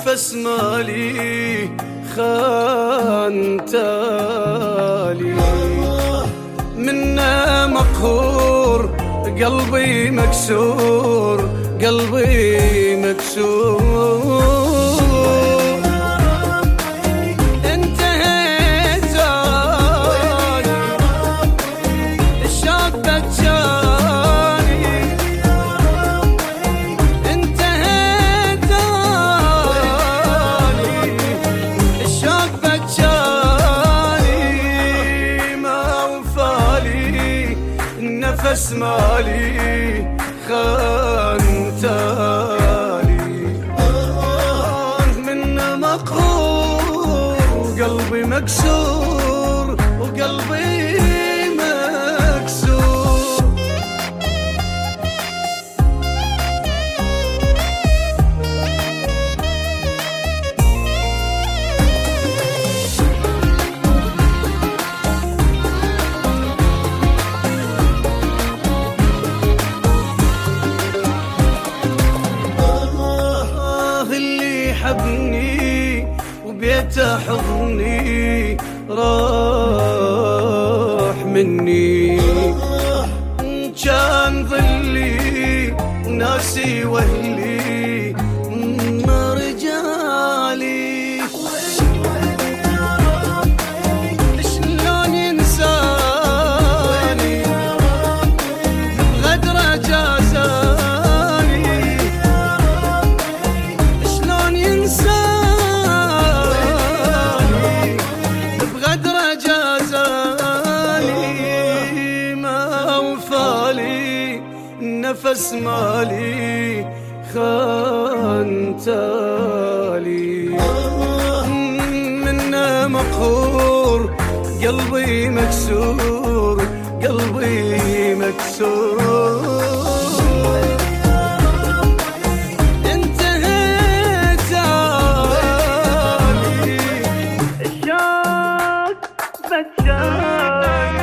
النفس مالي خانتالي، منه مقهور قلبي مكسور، قلبي مكسور. انتهيت الشوق بكاني، انتهيت الشوق بكاني، ما وفالي النفس مالي خانتالي، من مقهور وقلبي مكسور، وقلبي مكسور. حبني وبيته حضني راح مني، كان ظلي وناسي واهلي رجالي، شلون ينساني غدره جازاني، شلون ينساني بغدره جازاني، ما وفالي النفس مالي خانتالي، منه مقهور قلبي مكسور، قلبي مكسور. انتهيت الشوق بكاني،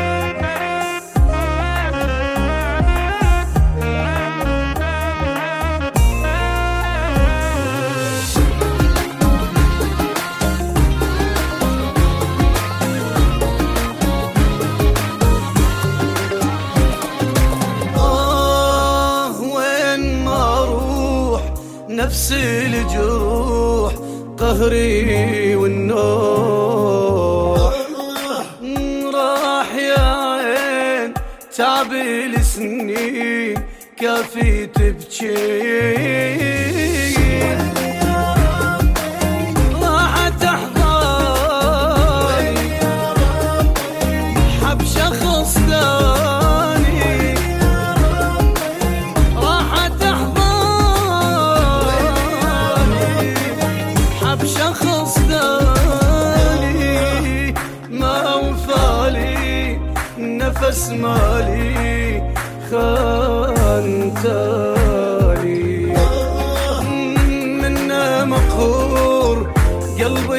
نفس الجروح قهري والنوح، راح يا عين تعب السنين كافي تبكي، راحت احضاني حب شخص ثاني، راحت شخص ثاني، ما وفالي النفس مالي خانتالي، منه مقهور قلبي